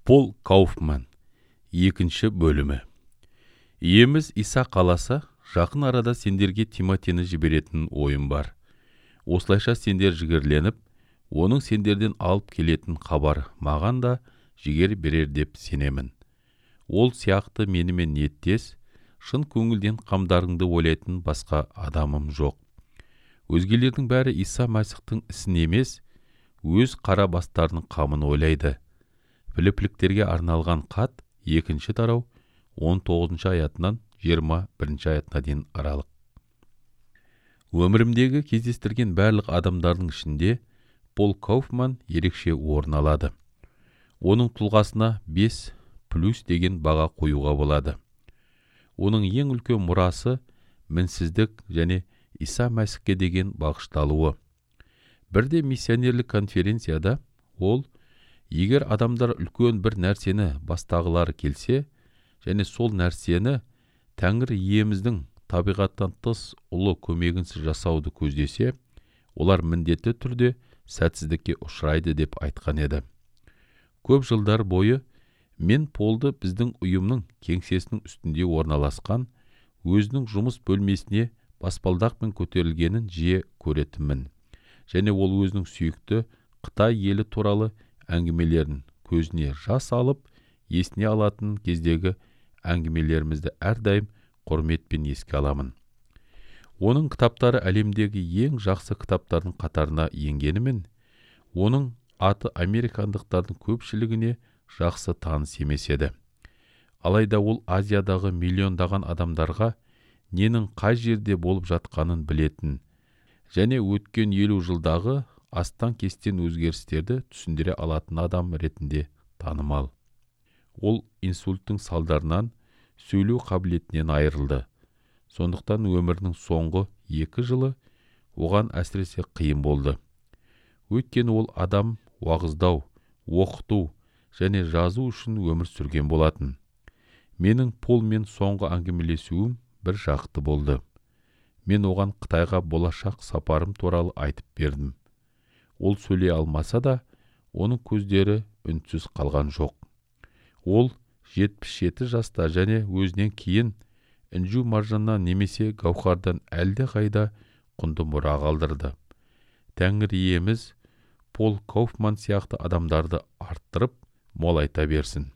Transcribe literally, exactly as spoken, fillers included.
Пол Кауфман. Екінші бөлімі. Иеміз Иса қаласа, жақын арада сендерге Тимотені жіберетін ойым бар. Осылайша сендер жігерленіп, оның сендерден алып келетін хабар маған да жігер берер деп сенемін. Ол сияқты менімен ниеттес, шын көңілден қамдарыңды ойлайтын басқа адамым жоқ. Өзгелердің бәрі Иса Мәсіхтің ісін емес, өз қара бастарының қамын ойлайды. Филиппіліктерге арналған хат екінші тарау он тоғызыншы аятынан жиырма бірінші аятына дейін аралық. Өмірімдегі кездестірген барлық адамдардың ішінде Пол Кауфман ерекше орын алады. Оның тұлғасына бес плюс деген баға қоюға болады. Оның ең үлкен мұрасы мінсіздік және Иса Мәсіхке деген бағышталуы. Бірде миссионерлік конференцияда ол, егер адамдар үлкен бір нәрсені бастағылары келсе, және сол нәрсені Тәңір иеміздің табиғаттан тыс ұлы көмегінсіз жасауды көздесе, олар міндетті түрде сәтсіздікке ұшырайды деп айтқан еді. Көп жылдар бойы мен Полды біздің ұйымның кеңсесінің үстінде орналасқан өзінің жұмыс бөлмесіне баспалдақпен көтерілгенін жиі көретінмін. Және ол өзінің сүйікті Қытай елі туралы әңгімелерін көзіне жас алып, есіне алатын кездегі әңгімелерімізді әрдайым құрметпен еске аламын. Оның кітаптары әлемдегі ең жақсы кітаптардың қатарына енгенімен, оның аты американдықтардың көпшілігіне жақсы таныс емес еді. Алайда ол Азиядағы миллиондаған адамдарға ненің қай жерде болып жатқанын білетін, және өткен елу жылдағы астан кестен өзгерістерді түсіндіре алатын адам ретінде танымал. Ол инсульттың салдарынан сөйлеу қабілетінен айырылды. Сондықтан өмірінің соңғы екі жылы оған әсіресе қиын болды. Өйткені ол адам уағыздау, оқыту және жазу үшін өмір сүрген болатын. Менің Полмен соңғы әңгімелесуім бір жақты болды. Мен оған Қытайға болашақ сапарым туралы айтып бердім. Ол сөйлей алмаса да, оның көздері үнсіз қалған жоқ. Ол жетпіс жеті жаста және өзінен кейін інжу маржаннан немесе гауһардан әлде қайда құнды мұра қалдырды. Тәңір иеміз Пол Кауфман сияқты адамдарды арттырып, молайта берсін.